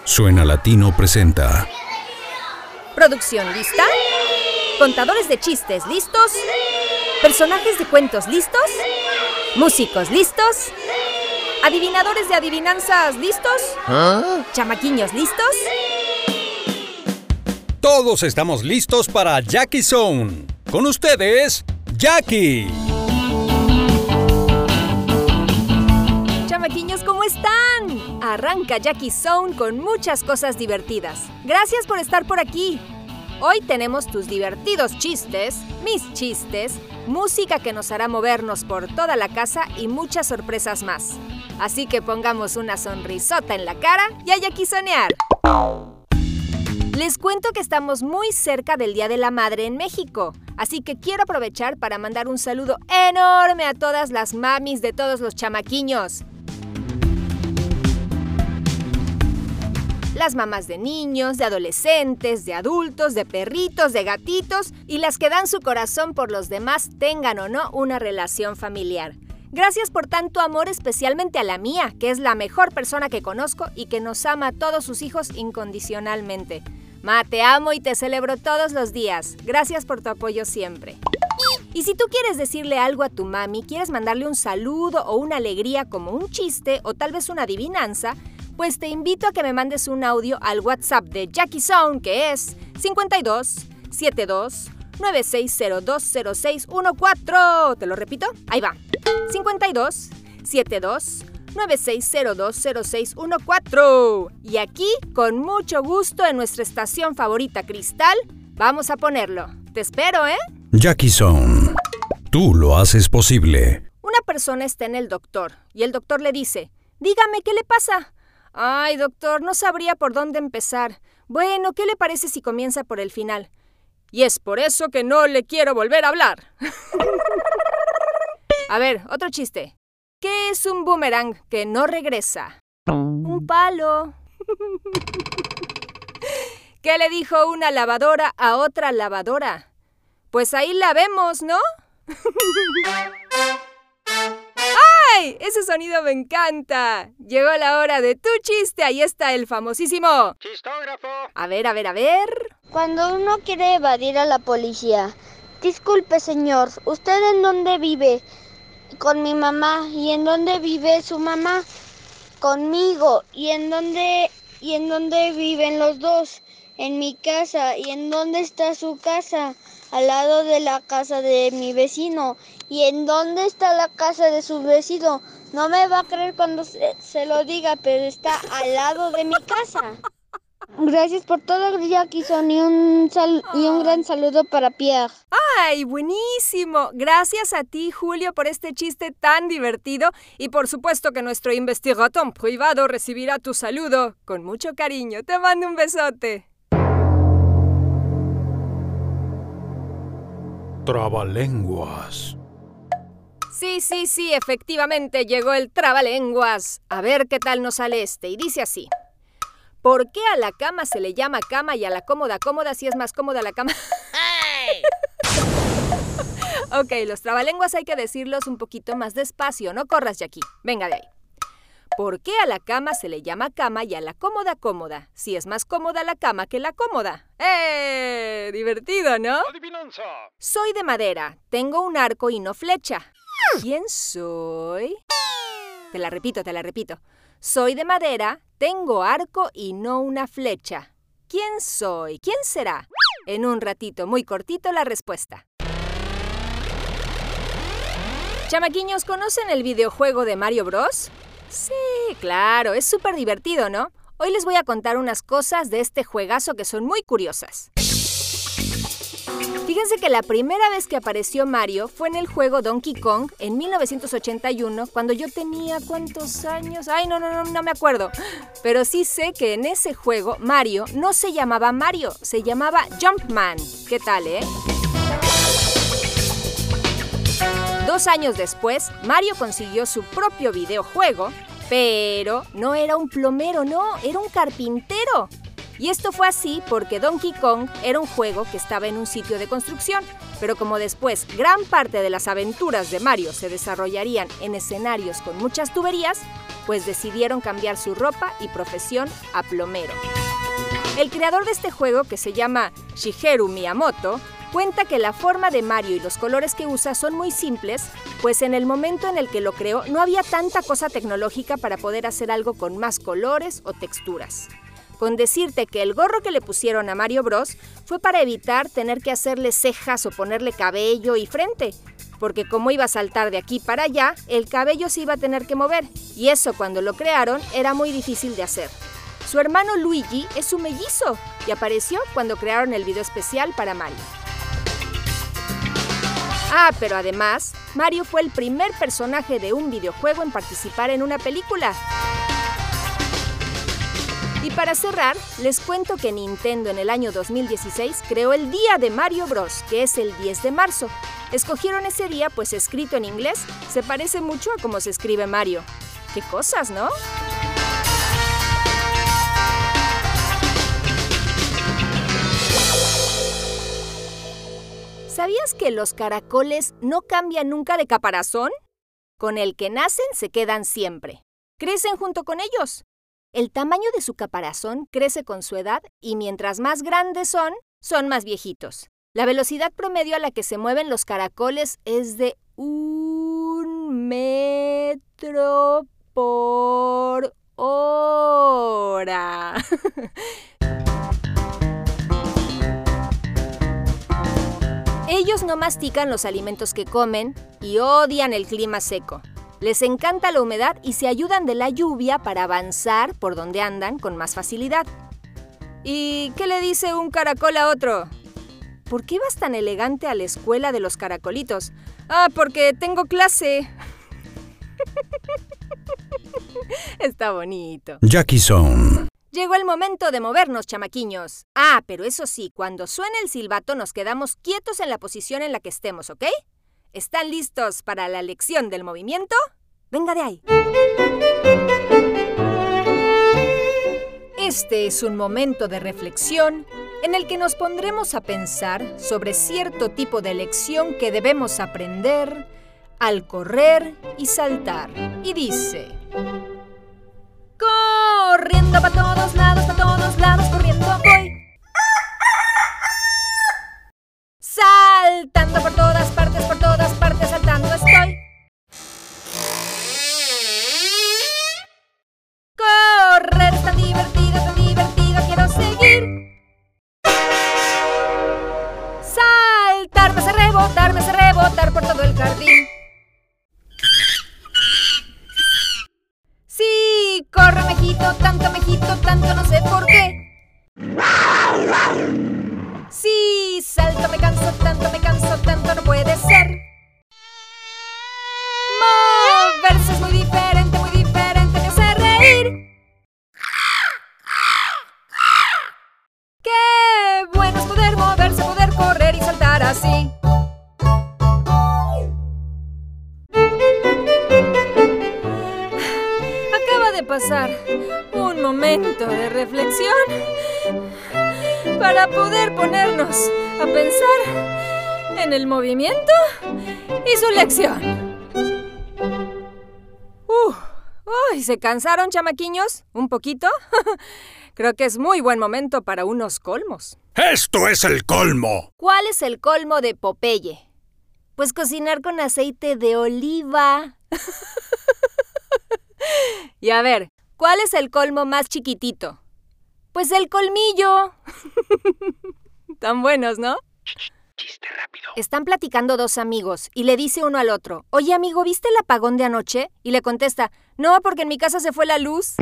Suena Latino presenta. ¿Producción lista? ¿Contadores de chistes listos? ¿Personajes de cuentos listos? ¿Músicos listos? ¿Adivinadores de adivinanzas listos? ¿Chamaquiños listos? Todos estamos listos para Jackie Zone. Con ustedes, Jackie. Chamaquiños, ¿cómo están? Arranca Jackie Zone con muchas cosas divertidas. Gracias por estar por aquí. Hoy tenemos tus divertidos chistes, mis chistes, música que nos hará movernos por toda la casa y muchas sorpresas más. Así que pongamos una sonrisota en la cara y a Jackiezonear. Les cuento que estamos muy cerca del Día de la Madre en México, así que quiero aprovechar para mandar un saludo enorme a todas las mamis de todos los chamaquiños. Las mamás de niños, de adolescentes, de adultos, de perritos, de gatitos y las que dan su corazón por los demás, tengan o no una relación familiar. Gracias por tanto amor, especialmente a la mía, que es la mejor persona que conozco y que nos ama a todos sus hijos incondicionalmente. Ma, te amo y te celebro todos los días. Gracias por tu apoyo siempre. Y si tú quieres decirle algo a tu mami, quieres mandarle un saludo o una alegría como un chiste o tal vez una adivinanza, pues te invito a que me mandes un audio al WhatsApp de Jackie Zone, que es 52 72 96020614. ¿Te lo repito? Ahí va. 52 72 96020614. Y aquí, con mucho gusto, en nuestra estación favorita Cristal, vamos a ponerlo. Te espero, ¿eh? Jackie Zone. Tú lo haces posible. Una persona está en el doctor y el doctor le dice: dígame, ¿qué le pasa? Ay, doctor, no sabría por dónde empezar. Bueno, ¿qué le parece si comienza por el final? Y es por eso que no le quiero volver a hablar. A ver, otro chiste. ¿Qué es un boomerang que no regresa? Un palo. ¿Qué le dijo una lavadora a otra lavadora? Pues ahí la vemos, ¿no? ¡Ay! Ese sonido me encanta. Llegó la hora de tu chiste. Ahí está el famosísimo ¡Chistógrafo! A ver. Cuando uno quiere evadir a la policía. Disculpe, señor, ¿usted en dónde vive? Con mi mamá. ¿Y en dónde vive su mamá? Conmigo. ¿Y en dónde viven los dos? En mi casa. ¿Y en dónde está su casa? Al lado de la casa de mi vecino. ¿Y en dónde está la casa de su vecino? No me va a creer cuando se lo diga, pero está al lado de mi casa. Gracias por todo, Jackson, y un gran saludo para Pierre. ¡Ay, buenísimo! Gracias a ti, Julio, por este chiste tan divertido. Y por supuesto que nuestro investigador privado recibirá tu saludo con mucho cariño. Te mando un besote. Trabalenguas. Sí, efectivamente llegó el trabalenguas. A ver qué tal nos sale este. Y dice así: ¿por qué a la cama se le llama cama y a la cómoda si es más cómoda la cama? ¡Ay! Ok, los trabalenguas hay que decirlos un poquito más despacio. No corras, Jackie. Venga de ahí. ¿Por qué a la cama se le llama cama y a la cómoda si es más cómoda la cama que la cómoda? Divertido, ¿no? ¡Adivinanza! Soy de madera, tengo un arco y no flecha. ¿Quién soy? Te la repito. Soy de madera, tengo arco y no una flecha. ¿Quién soy? ¿Quién será? En un ratito muy cortito la respuesta. Chamaquiños, ¿conocen el videojuego de Mario Bros? Sí, claro, es súper divertido, ¿no? Hoy les voy a contar unas cosas de este juegazo que son muy curiosas. Fíjense que la primera vez que apareció Mario fue en el juego Donkey Kong en 1981, cuando yo tenía ¿cuántos años? Ay, no me acuerdo. Pero sí sé que en ese juego Mario no se llamaba Mario, se llamaba Jumpman. ¿Qué tal, 2 años después, Mario consiguió su propio videojuego, pero no era un plomero, no, era un carpintero. Y esto fue así porque Donkey Kong era un juego que estaba en un sitio de construcción, pero como después gran parte de las aventuras de Mario se desarrollarían en escenarios con muchas tuberías, pues decidieron cambiar su ropa y profesión a plomero. El creador de este juego, que se llama Shigeru Miyamoto, cuenta que la forma de Mario y los colores que usa son muy simples, pues en el momento en el que lo creó no había tanta cosa tecnológica para poder hacer algo con más colores o texturas. Con decirte que el gorro que le pusieron a Mario Bros fue para evitar tener que hacerle cejas o ponerle cabello y frente, porque como iba a saltar de aquí para allá, el cabello se iba a tener que mover, y eso cuando lo crearon era muy difícil de hacer. Su hermano Luigi es su mellizo y apareció cuando crearon el video especial para Mario. Ah, pero además, Mario fue el primer personaje de un videojuego en participar en una película. Y para cerrar, les cuento que Nintendo en el año 2016 creó el Día de Mario Bros, que es el 10 de marzo. Escogieron ese día pues escrito en inglés se parece mucho a cómo se escribe Mario. ¡Qué cosas!, ¿no? ¿Sabías que los caracoles no cambian nunca de caparazón? Con el que nacen se quedan siempre. Crecen junto con ellos. El tamaño de su caparazón crece con su edad y mientras más grandes son más viejitos. La velocidad promedio a la que se mueven los caracoles es de 1 metro por hora. Ellos no mastican los alimentos que comen y odian el clima seco. Les encanta la humedad y se ayudan de la lluvia para avanzar por donde andan con más facilidad. ¿Y qué le dice un caracol a otro? ¿Por qué vas tan elegante a la escuela de los caracolitos? Ah, porque tengo clase. Está bonito. Jackson. Llegó el momento de movernos, chamaquiños. Ah, pero eso sí, cuando suene el silbato nos quedamos quietos en la posición en la que estemos, ¿ok? ¿Están listos para la lección del movimiento? ¡Venga de ahí! Este es un momento de reflexión en el que nos pondremos a pensar sobre cierto tipo de lección que debemos aprender al correr y saltar. Y dice... Corriendo para todos lados, corriendo voy. Saltando por todas partes, saltando estoy. Correr es tan divertido, quiero seguir. Saltar me hace rebotar por todo el jardín. Sí, corre mejito, tanto no sé por qué. Sí, salto, me canso, tanto no puede ser. Moverse es muy diferente, me hace reír. Qué bueno es poder moverse, poder correr y saltar así. Acaba de pasar un momento de reflexión para poder ponernos a pensar en el movimiento y su lección. ¿Se cansaron, chamaquiños? ¿Un poquito? Creo que es muy buen momento para unos colmos. ¡Esto es el colmo! ¿Cuál es el colmo de Popeye? Pues cocinar con aceite de oliva. Y a ver, ¿cuál es el colmo más chiquitito? Pues el colmillo. Tan buenos, ¿no? Chiste rápido. Están platicando dos amigos y le dice uno al otro: oye, amigo, ¿viste el apagón de anoche? Y le contesta: no, porque en mi casa se fue la luz.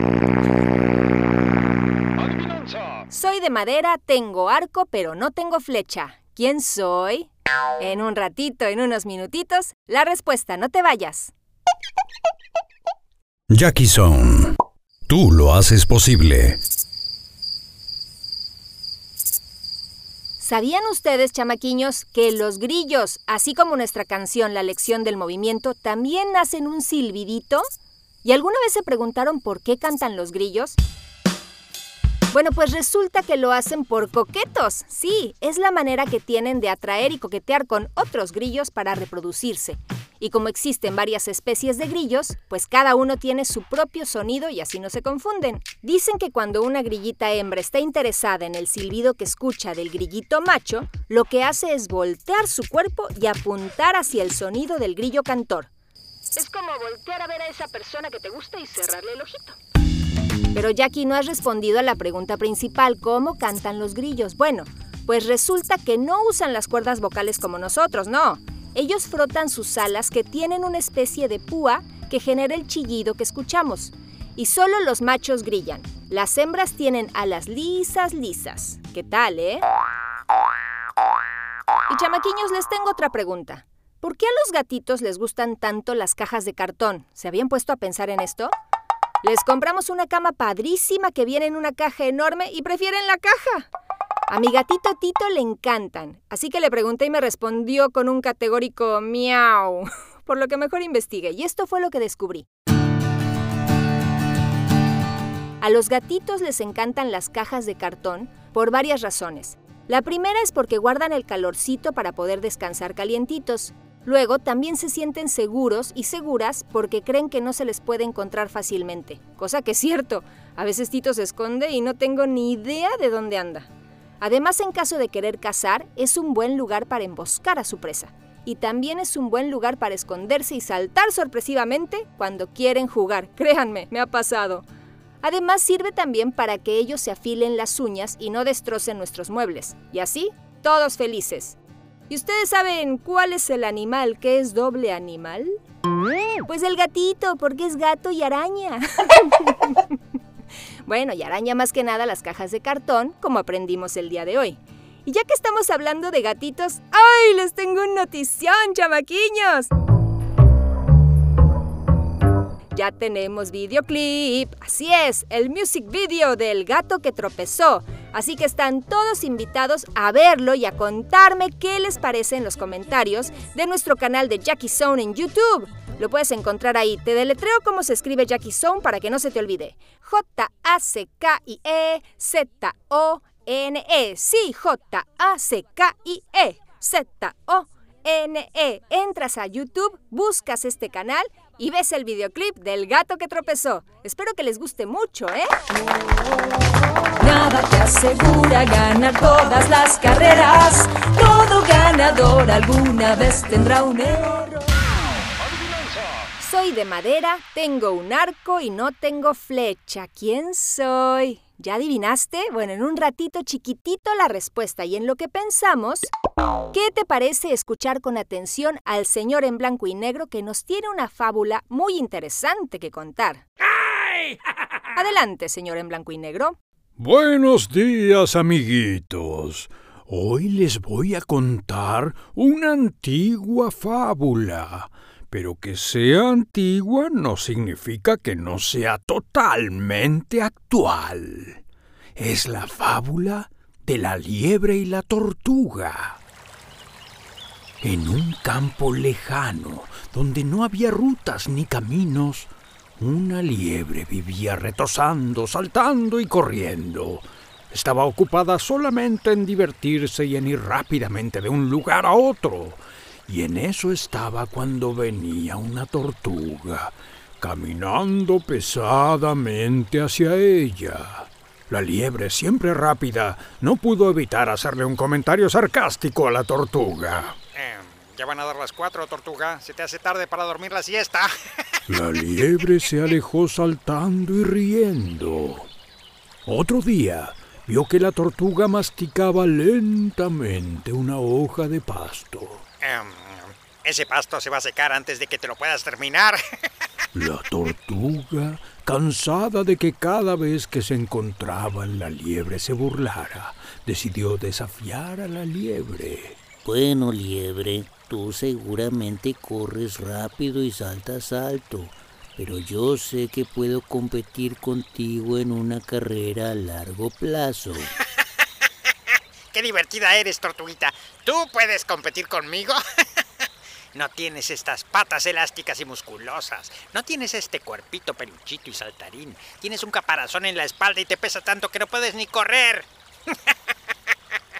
Adivinanza. Soy de madera, tengo arco, pero no tengo flecha. ¿Quién soy? En un ratito, en unos minutitos, la respuesta. No te vayas. Jackson, tú lo haces posible. ¿Sabían ustedes, chamaquiños, que los grillos, así como nuestra canción La Lección del Movimiento, también hacen un silbidito? ¿Y alguna vez se preguntaron por qué cantan los grillos? Bueno, pues resulta que lo hacen por coquetos. Sí, es la manera que tienen de atraer y coquetear con otros grillos para reproducirse. Y como existen varias especies de grillos, pues cada uno tiene su propio sonido y así no se confunden. Dicen que cuando una grillita hembra está interesada en el silbido que escucha del grillito macho, lo que hace es voltear su cuerpo y apuntar hacia el sonido del grillo cantor. Es como voltear a ver a esa persona que te gusta y cerrarle el ojito. Pero Jackie, no has respondido a la pregunta principal, ¿cómo cantan los grillos? Bueno, pues resulta que no usan las cuerdas vocales como nosotros, no. Ellos frotan sus alas que tienen una especie de púa que genera el chillido que escuchamos. Y solo los machos grillan. Las hembras tienen alas lisas. ¿Qué tal, eh? Y chamaquiños, les tengo otra pregunta. ¿Por qué a los gatitos les gustan tanto las cajas de cartón? ¿Se habían puesto a pensar en esto? Les compramos una cama padrísima que viene en una caja enorme y prefieren la caja. A mi gatito Tito le encantan, así que le pregunté y me respondió con un categórico miau, por lo que mejor investigué, y esto fue lo que descubrí. A los gatitos les encantan las cajas de cartón por varias razones. La primera es porque guardan el calorcito para poder descansar calientitos. Luego, también se sienten seguros y seguras porque creen que no se les puede encontrar fácilmente. Cosa que es cierto, a veces Tito se esconde y no tengo ni idea de dónde anda. Además, en caso de querer cazar, es un buen lugar para emboscar a su presa. Y también es un buen lugar para esconderse y saltar sorpresivamente cuando quieren jugar. Créanme, me ha pasado. Además, sirve también para que ellos se afilen las uñas y no destrocen nuestros muebles. Y así, todos felices. ¿Y ustedes saben cuál es el animal que es doble animal? Pues el gatito, porque es gato y araña. Bueno, y araña más que nada las cajas de cartón, como aprendimos el día de hoy. Y ya que estamos hablando de gatitos, ¡ay! Les tengo una notición, chamaquiños. Ya tenemos videoclip. Así es, el music video del gato que tropezó. Así que están todos invitados a verlo y a contarme qué les parece en los comentarios de nuestro canal de Jackie Zone en YouTube. Lo puedes encontrar ahí. Te deletreo cómo se escribe Jackie Zone para que no se te olvide. Jackiezone. Sí, Jackiezone. Entras a YouTube, buscas este canal y ves el videoclip del gato que tropezó. Espero que les guste mucho, ¿eh? Nada te asegura ganar todas las carreras. Todo ganador alguna vez tendrá un error. Soy de madera, tengo un arco y no tengo flecha. ¿Quién soy? ¿Ya adivinaste? Bueno, en un ratito chiquitito la respuesta. Y en lo que pensamos, ¿qué te parece escuchar con atención al señor en blanco y negro que nos tiene una fábula muy interesante que contar? ¡Ay! Adelante, señor en blanco y negro. Buenos días, amiguitos. Hoy les voy a contar una antigua fábula. Pero que sea antigua no significa que no sea totalmente actual. Es la fábula de la liebre y la tortuga. En un campo lejano, donde no había rutas ni caminos, una liebre vivía retozando, saltando y corriendo. Estaba ocupada solamente en divertirse y en ir rápidamente de un lugar a otro. Y en eso estaba cuando venía una tortuga, caminando pesadamente hacia ella. La liebre, siempre rápida, no pudo evitar hacerle un comentario sarcástico a la tortuga. Ya van a dar las 4, tortuga. Se te hace tarde para dormir la siesta. La liebre se alejó saltando y riendo. Otro día, vio que la tortuga masticaba lentamente una hoja de pasto. Ese pasto se va a secar antes de que te lo puedas terminar. La tortuga, cansada de que cada vez que se encontraban la liebre se burlara, decidió desafiar a la liebre. Bueno, liebre, tú seguramente corres rápido y saltas alto, pero yo sé que puedo competir contigo en una carrera a largo plazo. ¡Qué divertida eres, tortuguita! ¿Tú puedes competir conmigo? No tienes estas patas elásticas y musculosas. No tienes este cuerpito peluchito y saltarín. Tienes un caparazón en la espalda y te pesa tanto que no puedes ni correr.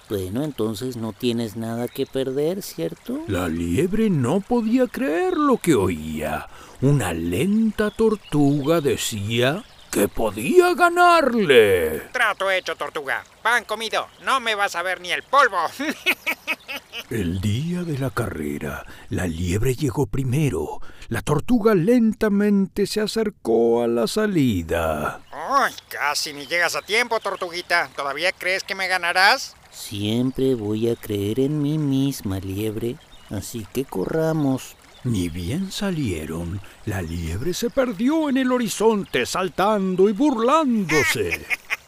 Bueno, entonces no tienes nada que perder, ¿cierto? La liebre no podía creer lo que oía. Una lenta tortuga decía que podía ganarle. Trato hecho, tortuga. Pan comido. No me vas a ver ni el polvo. El día de la carrera, la liebre llegó primero. La tortuga lentamente se acercó a la salida. ¡Ay! Casi ni llegas a tiempo, tortuguita. ¿Todavía crees que me ganarás? Siempre voy a creer en mí misma, liebre. Así que corramos. Ni bien salieron, la liebre se perdió en el horizonte saltando y burlándose.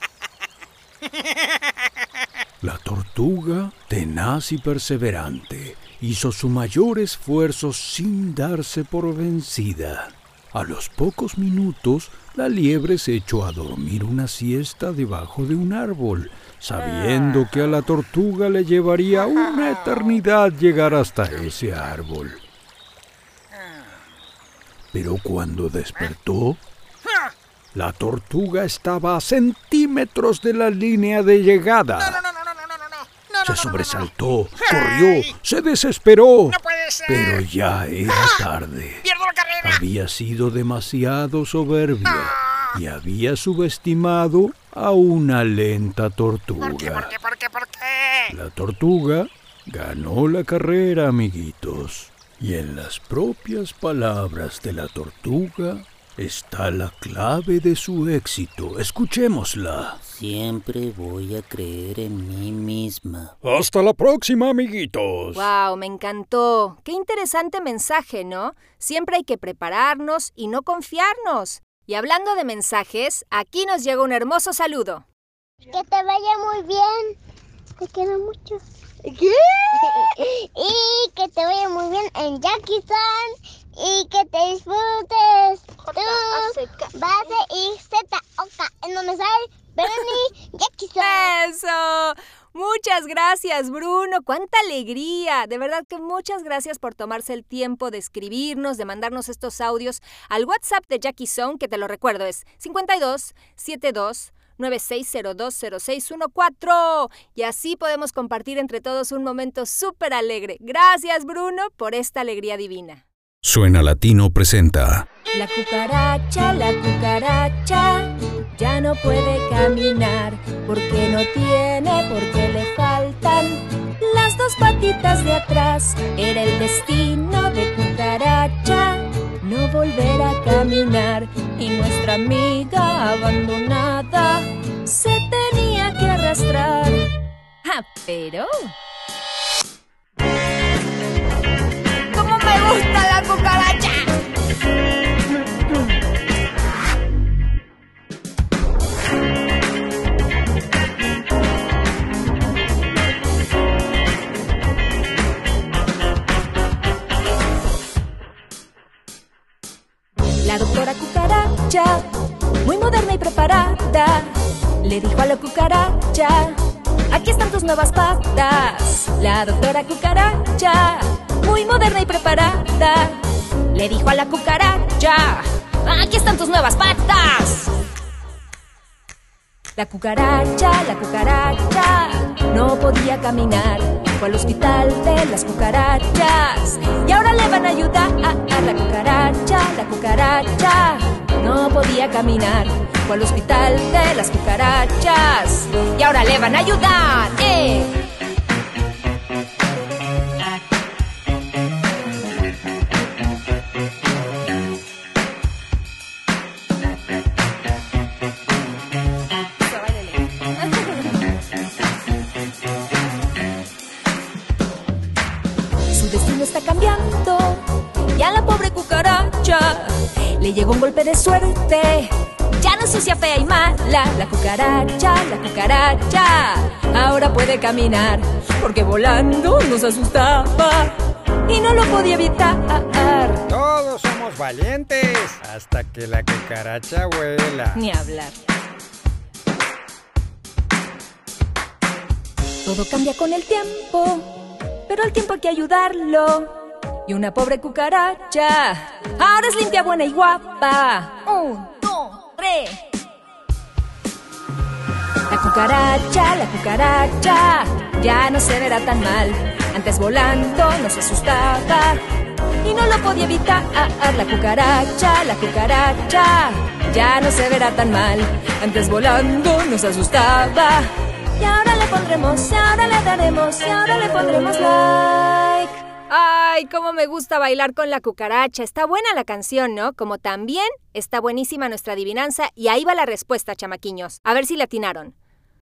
La tortuga, tenaz y perseverante, hizo su mayor esfuerzo sin darse por vencida. A los pocos minutos, la liebre se echó a dormir una siesta debajo de un árbol, sabiendo que a la tortuga le llevaría una eternidad llegar hasta ese árbol. Pero cuando despertó, la tortuga estaba a centímetros de la línea de llegada. Se sobresaltó, corrió, se desesperó. ¡No puede ser! Pero ya era tarde. ¡Pierdo la carrera! Había sido demasiado soberbia y había subestimado a una lenta tortuga. ¿Por qué? ¿Por qué? La tortuga ganó la carrera, amiguitos. Y en las propias palabras de la tortuga está la clave de su éxito. Escuchémosla. Siempre voy a creer en mí misma. Hasta la próxima, amiguitos. ¡Wow! Me encantó. Qué interesante mensaje, ¿no? Siempre hay que prepararnos y no confiarnos. Y hablando de mensajes, aquí nos llega un hermoso saludo. Que te vaya muy bien. Te quiero mucho. ¿Qué? Y que te vaya muy bien en Jackie-san. Y que te disfrutes. Base y Z-O-K. En donde sale Bernie Jackie-san. ¡Eso! Muchas gracias, Bruno. ¡Cuánta alegría! De verdad que muchas gracias por tomarse el tiempo de escribirnos, de mandarnos estos audios al WhatsApp de Jackie Zone, que te lo recuerdo es 5272-96020614. Y así podemos compartir entre todos un momento súper alegre. Gracias, Bruno, por esta alegría divina. Suena Latino presenta. La cucaracha, ya no puede caminar, porque no tiene, porque le faltan las dos patitas de atrás. Era el destino de cucaracha, no volver a caminar, y nuestra amiga abandonada se tenía que arrastrar. Ah, pero... ¡cómo me gusta la cucaracha! La doctora cucaracha, muy moderna y preparada, le dijo a la cucaracha: aquí están tus nuevas patas. La doctora cucaracha, muy moderna y preparada, le dijo a la cucaracha: aquí están tus nuevas patas. La cucaracha, no podía caminar, fue al hospital de las cucarachas, y ahora le van a ayudar. La cucaracha, no podía caminar, fue al hospital de las cucarachas, y ahora le van a ayudar. Y a la pobre cucaracha le llegó un golpe de suerte, ya no sucia, fea y mala. La cucaracha ahora puede caminar, porque volando nos asustaba y no lo podía evitar. Todos somos valientes, hasta que la cucaracha vuela. Ni hablar. Todo cambia con el tiempo, pero al tiempo hay que ayudarlo. Y una pobre cucaracha ahora es limpia, buena y guapa. 1, 2, 3. La la cucaracha, ya no se verá tan mal. Antes volando nos asustaba y no lo podía evitar. La cucaracha, ya no se verá tan mal. Antes volando nos asustaba. Y ahora le pondremos, y ahora le daremos, y ahora le pondremos like. ¡Ay, cómo me gusta bailar con la cucaracha! Está buena la canción, ¿no? Como también está buenísima nuestra adivinanza. Y ahí va la respuesta, chamaquiños. A ver si le atinaron.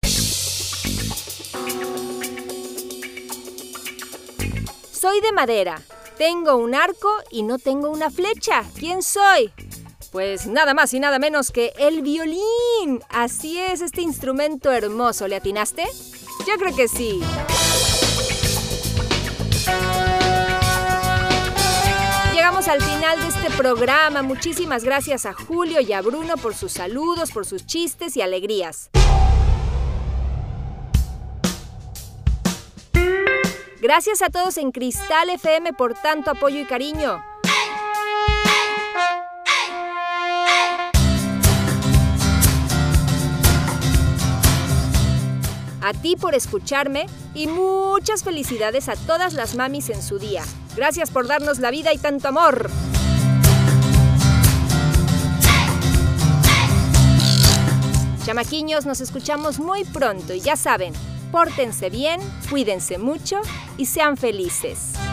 Soy de madera, tengo un arco y no tengo una flecha. ¿Quién soy? Pues nada más y nada menos que el violín. Así es, este instrumento hermoso. ¿Le atinaste? Yo creo que sí. Llegamos al final de este programa. Muchísimas gracias a Julio y a Bruno por sus saludos, por sus chistes y alegrías. Gracias a todos en Cristal FM por tanto apoyo y cariño. A ti por escucharme y muchas felicidades a todas las mamis en su día. Gracias por darnos la vida y tanto amor. Chamaquiños, nos escuchamos muy pronto y ya saben, pórtense bien, cuídense mucho y sean felices.